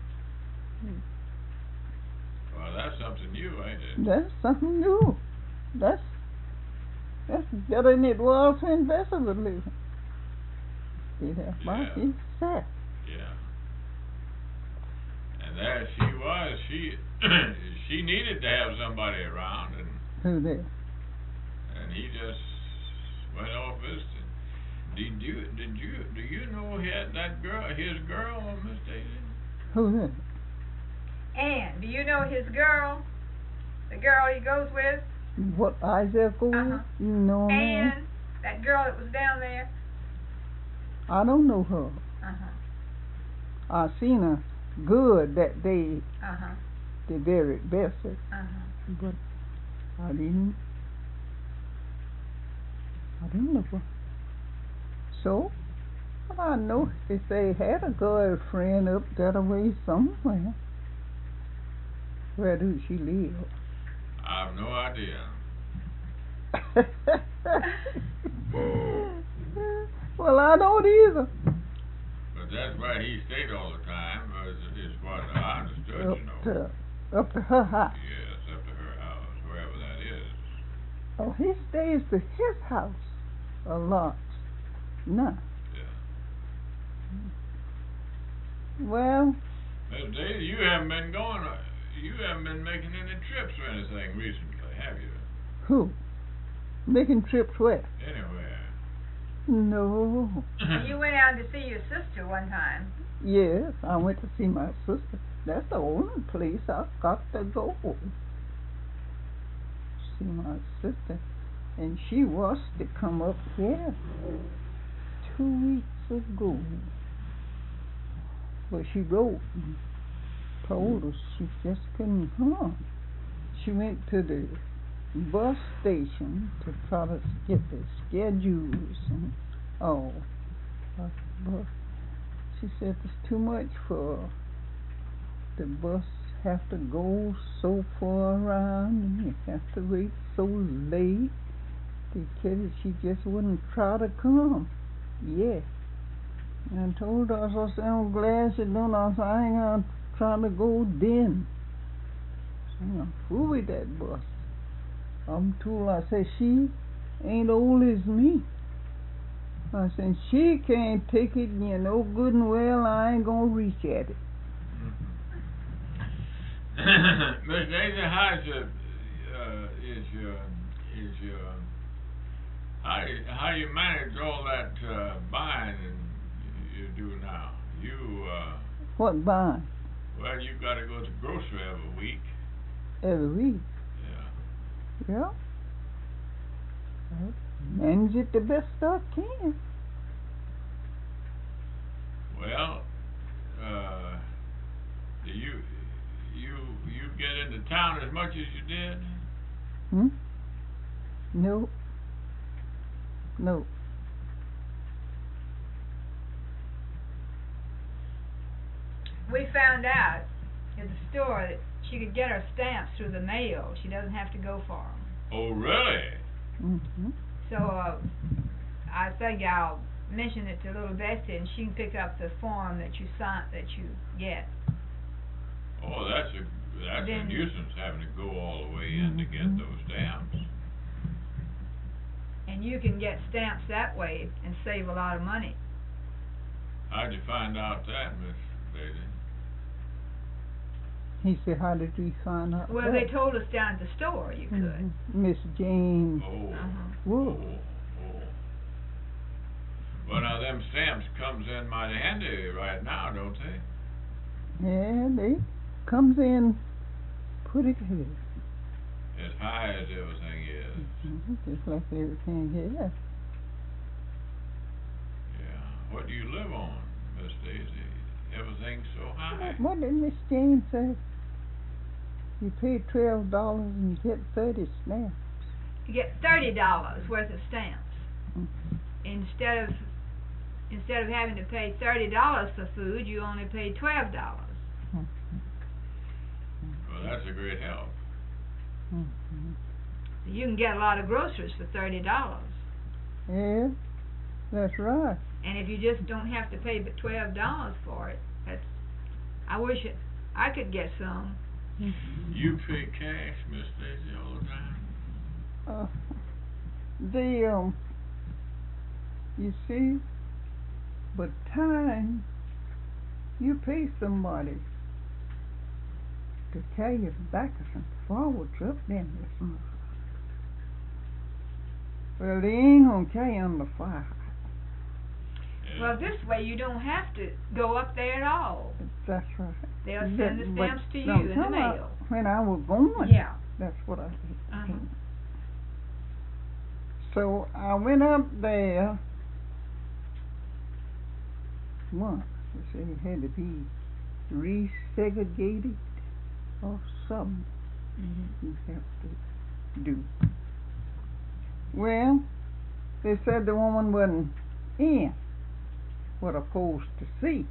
Well, that's something new, ain't it? That's something new. That's better than it was when Bessie was living. See, that's why she's sad. Yeah. And there she was. She needed to have somebody around, and Who there? and he just went off visiting. Do you know that girl, his girl, Miss Daisy? Who there? And do you know his girl? The girl he goes with? What, Isaac? Uh-huh. You know her? And that girl that was down there? I don't know her. Uh-huh. I seen her good that day, Uh-huh. the very best, Uh-huh. but I didn't know her. So, I know if they had a girlfriend up that way somewhere. Where do she live? I have no idea. Well, I don't either. But that's where he stayed all the time, as far as I understood, you know. Up to her house. Yes, up to her house, wherever that is. Oh, he stays to his house a lot. No. Yeah. Well, Miss Daisy, you haven't been making any trips or anything recently, have you? who? Making trips where? Anywhere. No. And you went out to see your sister one time. Yes, I went to see my sister. That's the only place I got to go. See my sister. And she was to come up here 2 weeks ago. But she wrote and told us she just couldn't come. She went to the bus station to try to get the schedules and all. But she said it's too much for the bus have to go so far around and you have to wait so late. They said she just wouldn't try to come. Yeah. And I told her, I said, I'm glad she don't. I said, I ain't gonna try to go then. So I'm gonna fool with that bus. I'm told, I said, she ain't old as me. I said, she can't take it, you know good and well I ain't gonna reach at it. Miss Daisy, how's how you manage all that buying you do now? What buying? Well, you got to go to the grocery every week. Every week? Yeah. Yeah. Manage it the best I can. Well, do you get into town as much as you did? No. No. We found out at the store that she could get her stamps through the mail. She doesn't have to go for them. Oh, really? Mm-hmm. So I think I'll mention it to little Bessie, and she can pick up the form that you get. Oh, that's a nuisance having to go all the way in to get those stamps. And you can get stamps that way and save a lot of money. How'd you find out that, Miss Daisy? He said, how did we find out? Well, they told us down at the store you could. Miss Jane. Oh. Whoa. Oh. Well, now them stamps comes in mighty handy right now, don't they? Yeah, they comes in pretty good. As high as everything is. Just like everything here. Yeah. What do you live on, Miss Daisy? Everything's so high. What did Miss Jane say? You pay $12 and you get 30 stamps. You get $30 worth of stamps. Instead of having to pay $30 for food, you only pay $12. Well, that's a great help. You can get a lot of groceries for $30. Yeah, that's right. And if you just don't have to pay but $12 for it, I wish I could get some. You pay cash, Miss Daisy, all the time? You see, but time, you pay somebody to carry you backwards and forwards up then. Well, they ain't gonna carry you on the fire. Yeah. Well, this way you don't have to go up there at all. That's right. They'll send the stamps to you no, in the mail. When I was going, Yeah. that's what I did. Uh-huh. So I went up there once. They said it had to be resegregated or something. You have to do. Well, they said the woman wasn't in what I'm supposed to see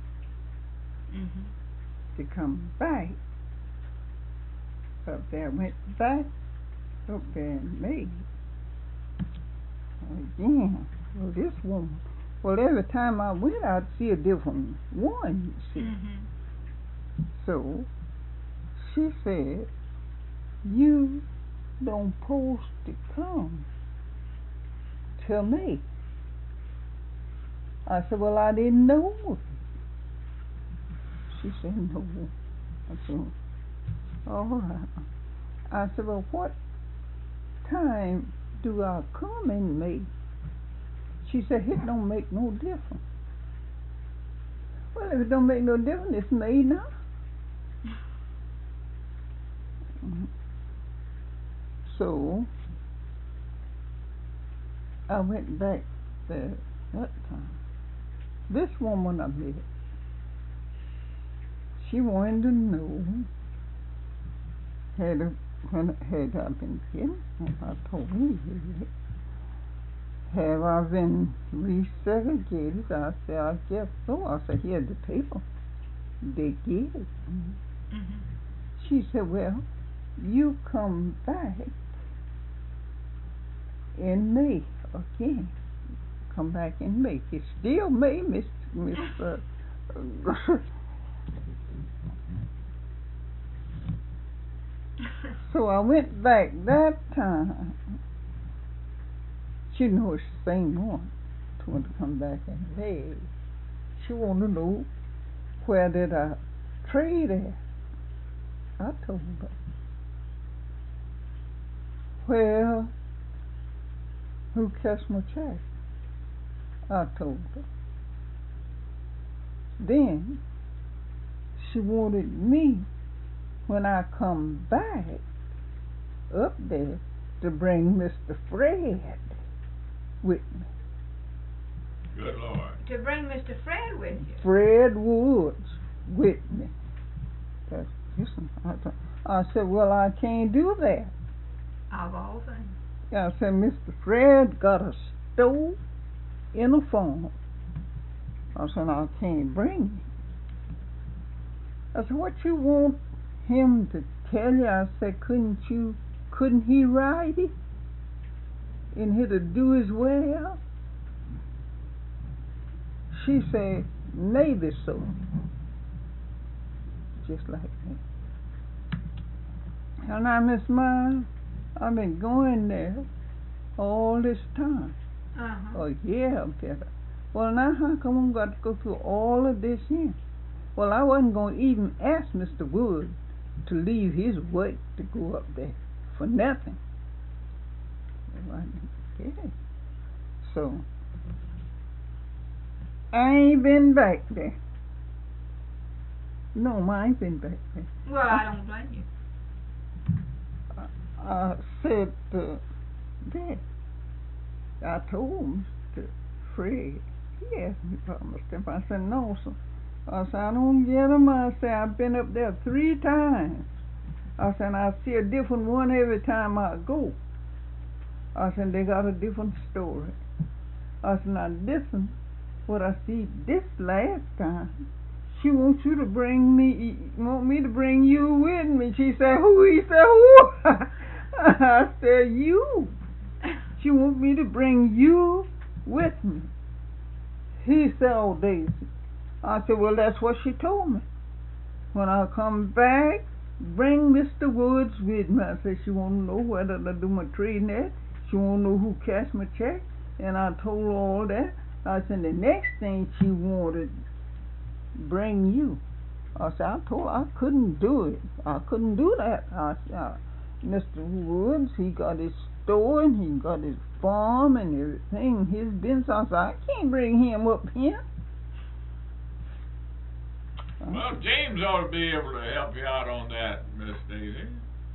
to come back. Up there, went back up there and made again. Well, this woman. Well, every time I went, I'd see a different one. You see. So she said, "You don't supposed to come to me." I said, "Well, I didn't know." She said, "No." I said, "All right." I said, "Well, what time do I come in May?" She said, it don't make no difference. Well, if it don't make no difference, it's made now. So, I went back there that time. This woman I met, she wanted to know, had I been killed? And I told her, have I been resegregated? I said, I guess so. I said, here's the paper. They did. Mm-hmm. She said, well, you come back in May again. Come back in May. It's still May, Miss. So I went back that time. She knows the same one. She wanted to come back in May. She wanted to know where did I trade at. I told her. Well, who cashed my check? I told her. Then she wanted me, when I come back up there, to bring Mr. Fred with me. Good Lord. To bring Mr. Fred with you. Fred Woods with me. Listen, I said, well, I can't do that. Of all things. I said, Mr. Fred got a stove in a farm. I said, I can't bring him. I said, what you want him to tell you? I said, couldn't he ride it? And he'd do his well? She said, maybe so. Just like that. And now, Miss Miles, I've been going there all this time. Uh-huh. Oh, yeah, better. Well, now how come we got to go through all of this here? Well, I wasn't going to even ask Mr. Wood to leave his work to go up there for nothing. Well, I didn't get it. So, I ain't been back there. No, I ain't been back there. Well, I don't blame you. I said that. I told Mr. Fred. He asked me about my step. I said, no, sir. I said, I don't get him. I said, I've been up there 3 times. I said, I see a different one every time I go. I said, they got a different story. I said, now listen, what I see this last time, she wants you to bring me, want me to bring you with me. She said, who? He said, who? I said, you. She wants me to bring you with me. He said, oh, Daisy. I said, well, that's what she told me. When I come back, bring Mr. Woods with me. I said, she want to know whether to do my trading at. She want to know who cashed my check. And I told her all that. I said, the next thing she wanted, bring you. I said, I told her I couldn't do it. I couldn't do that. I said, Mr. Woods, he got his store and he got his farm and everything, his business. I said, I can't bring him up here. Well, James ought to be able to help you out on that, Miss Daisy.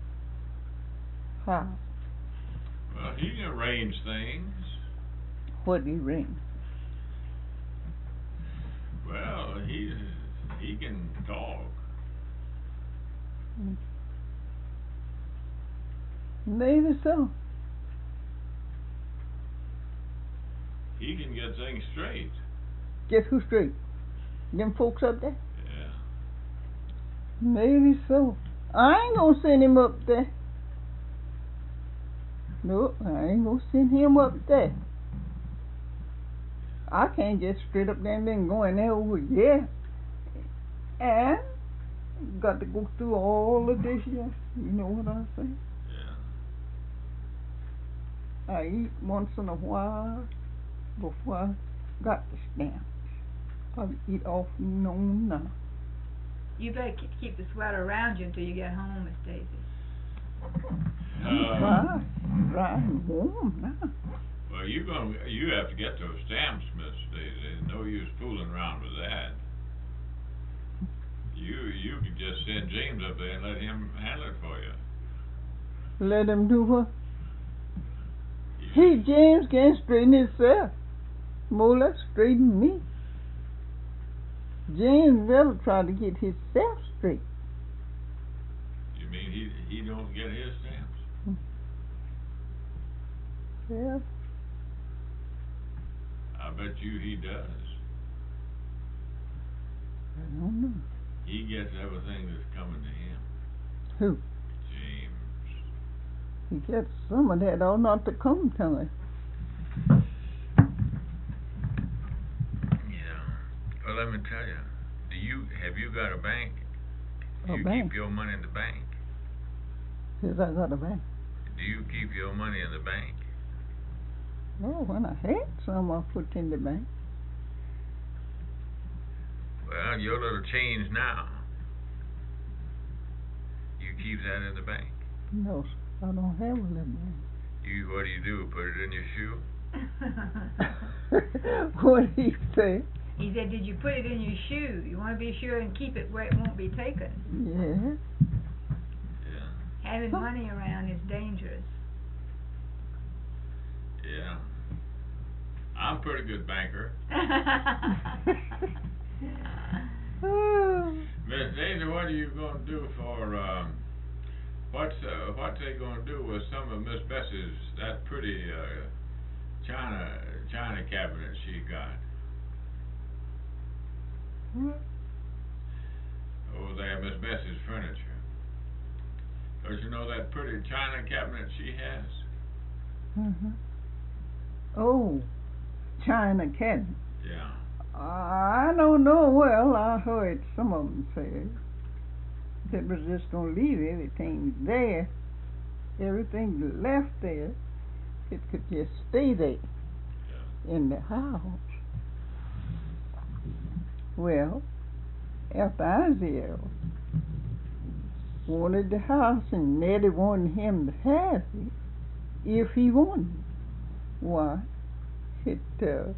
How? Well, he can arrange things. What do you ring? Well, he can talk. Maybe so. He can get things straight. Get who straight? Them folks up there? Yeah. Maybe so. I ain't gonna send him up there. Nope, I ain't gonna send him up there. I can't get straight up there and then go in there over here. And got to go through all of this here. You know what I'm saying? Yeah. I eat once in a while before I got the stamps. I eat off and on now. You better keep the sweater around you until you get home, Miss Daisy. Dry and warm now. Well, Well, you have to get those stamps, Miss Daisy. There's no use fooling around with that. You can just send James up there and let him handle it for you. Let him do what? James can't straighten himself. More or less straighten me. James never tried to get himself straight. You mean he don't get his stamps? Yeah. I bet you he does. I don't know. He gets everything that's coming to him. Who? James. He gets some of that ought not to come to him. Yeah. Well, let me tell you. Have you got a bank? A You bank? keep your money in the bank. Yes, I got a bank. Do you keep your money in the bank? Oh, when I had some, I put in the bank. Well, your little change now. You keep that in the bank. No, I don't have a little bank. What do? Put it in your shoe? What did he say? He said, did you put it in your shoe? You want to be sure and keep it where it won't be taken. Yeah. Yeah. Having money around is dangerous. Yeah. I'm a pretty good banker. Miss Daisy, what are you going to do for, what's they going to do with some of Miss Bessie's, that pretty, china cabinet she got? What? Over there, Miss Bessie's furniture. Don't you know that pretty china cabinet she has? Mm-hmm. Oh, China cabinet. Yeah. I don't know. Well, I heard some of them say that was just going to leave everything there. Everything left there, it could just stay there in the house. Well, after Isaiah wanted the house and Nettie wanted him to have it, if he wanted it, why, the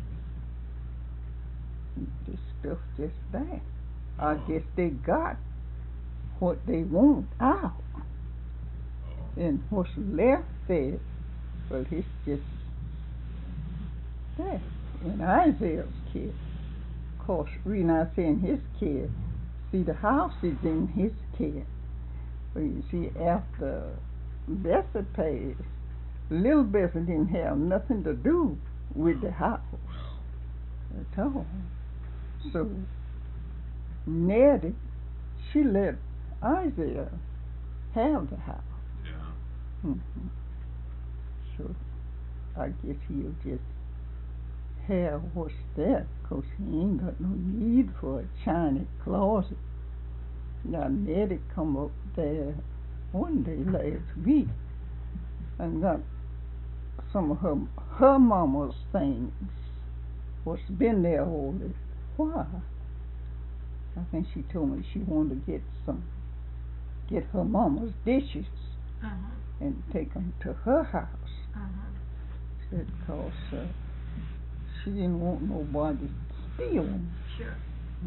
stuff just there. I guess they got what they want out. And what's left there, well, it's just there. And Isaiah's kid, of course, reason I say in his care, see, the house is in his care. But you see, after Bessie passed, little Bessie didn't have nothing to do with the house at all. So Nettie, she let Isaiah have the house. Yeah. Mm-hmm. So I guess he'll just have what's there, 'cause he ain't got no need for a china closet. Now Nettie come up there one day last week and got some of her mama's things what's been there all this while. I think she told me she wanted to get her mama's dishes and take them to her house. Said 'cause she didn't want nobody to steal them. Sure.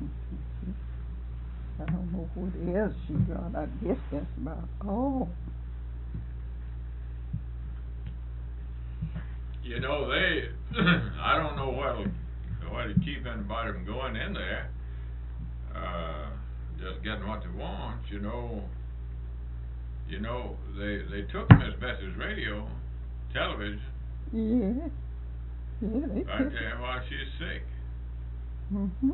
I don't know what else she got. I guess that's about all. You know, they, I don't know what'll keep anybody from going in there, just getting what they want, you know, they took Miss Bessie's radio, television. Yeah. Yeah, they Right took there while she's sick. Mm-hmm.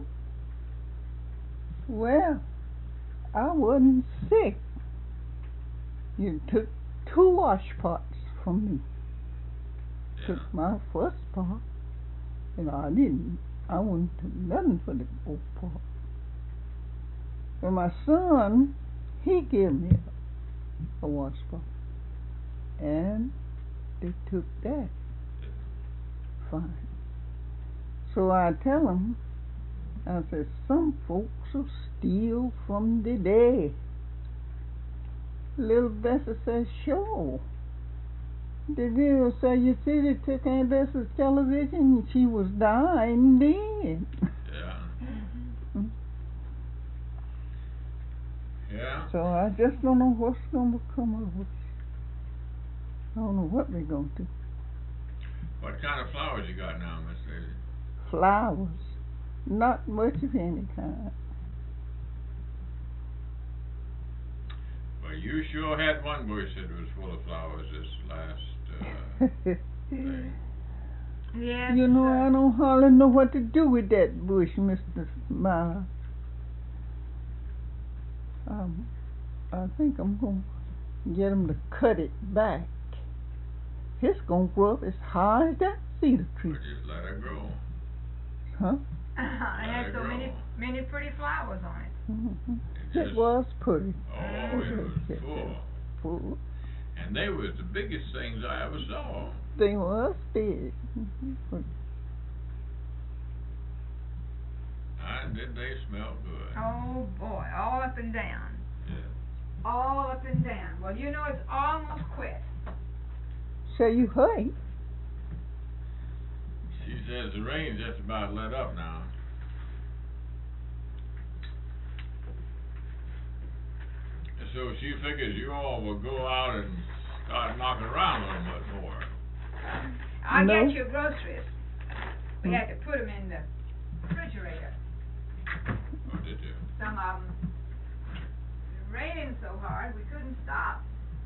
Well, I wasn't sick. You took 2 wash pots from me. Yeah. Took my first pot, and I wouldn't do nothing for the old pot. But my son, he gave me a wash pot, and they took that. Fine. So I tell him, I said, some folks will steal from the dead. Little Bessie says, sure. The girl say you see they took Aunt Bessie's television and she was dying dead. Yeah. Mm. Yeah. So I just don't know what's gonna become of us. I don't know what we're gonna do. What kind of flowers you got now, Miss Daisy? Flowers. Not much of any kind. Well, you sure had one bush that was full of flowers this last thing. Yes. You know, I don't hardly know what to do with that bush, Mr. Miles. I think I'm gonna get him to cut it back. It's gonna grow up as high as that cedar tree. Or just let it grow. Huh? It had so many pretty flowers on it. Mm-hmm. It It was pretty. Oh, it was full. Full. And they was the biggest things I ever saw. They was big. Mm-hmm. And did they smell good? Oh boy, all up and down. Yeah. All up and down. Well, you know, it's almost quit. So you hurry. She says the rain just about let up now. And so she figures you all will go out and start knocking around a little bit more. I No. get your groceries. We had to put them in the refrigerator. Oh, did you? Some of them. It was raining so hard we couldn't stop.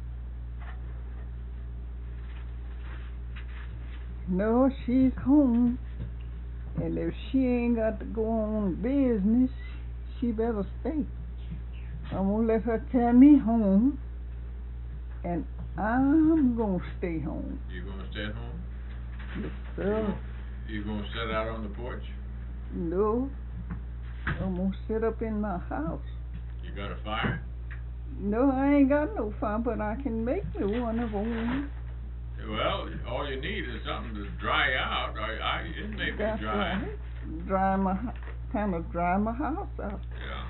No, she's home. And if she ain't got to go on business, she better stay. I'm gonna let her carry me home. And I'm gonna stay home. You gonna stay at home? Yes, sir. You gonna sit out on the porch? No. I'm gonna sit up in my house. You got a fire? No, I ain't got no fire, but I can make me one if I want. Well, all you need is something to dry out. It may be That's dry. right. Kind of dry my house out. Yeah.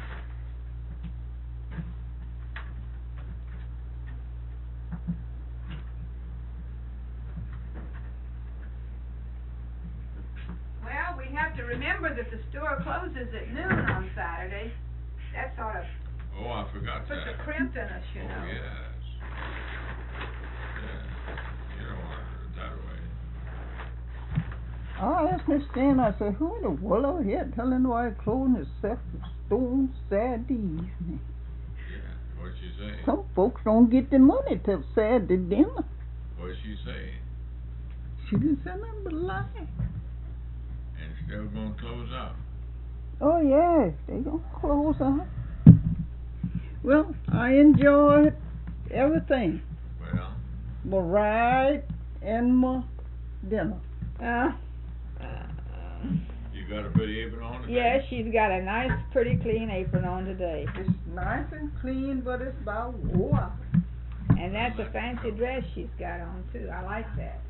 Well, we have to remember that the store closes at noon on Saturday. That sort of Oh, I forgot puts that. a crimp in us, you Oh, know. yes. Yeah. You don't want to do it that way. I asked Miss Stan, I said, who in the world out here telling why closing except the store Saturday evening? Yeah. What'd she say? Some folks don't get the money till Saturday dinner. What'd she say? She didn't say nothing but lie. And still gonna close up. Oh, yeah, they gonna close up. Well, I enjoyed everything. Well, My ride and my dinner. you got a pretty apron on today? Yeah, she's got a nice, pretty clean apron on today. It's nice and clean, but it's about wore out. And that's a fancy dress she's got on, too. I like that.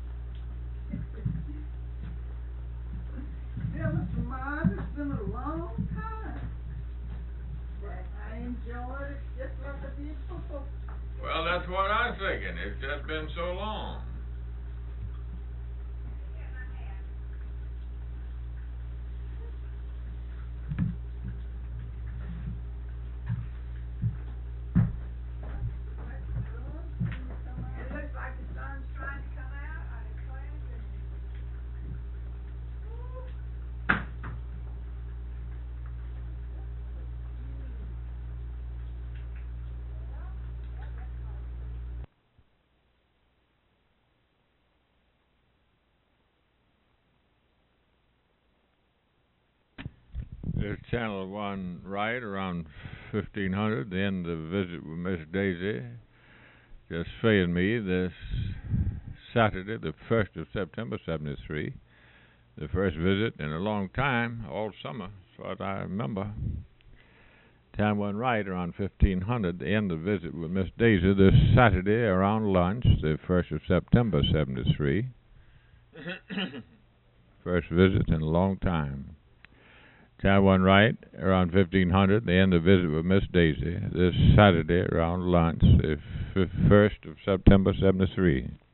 Yeah, Mr. Miles, it's been a long time. But I enjoyed it just like I did before. Well, that's what I'm thinking. It's just been so long. It looks like the sun's trying to come out. I declare There's Channel 1 right around 1500, the end of the visit with Miss Daisy. Just saying me this Saturday, the 1st of September, 73. The first visit in a long time, all summer, as far as I remember. Time 1 right around 1500, the end of the visit with Miss Daisy this Saturday around lunch, the 1st of September, 73. First visit in a long time. Time 1 right around 1500, the end of the visit with Miss Daisy this Saturday around lunch, the 1st of September, 73.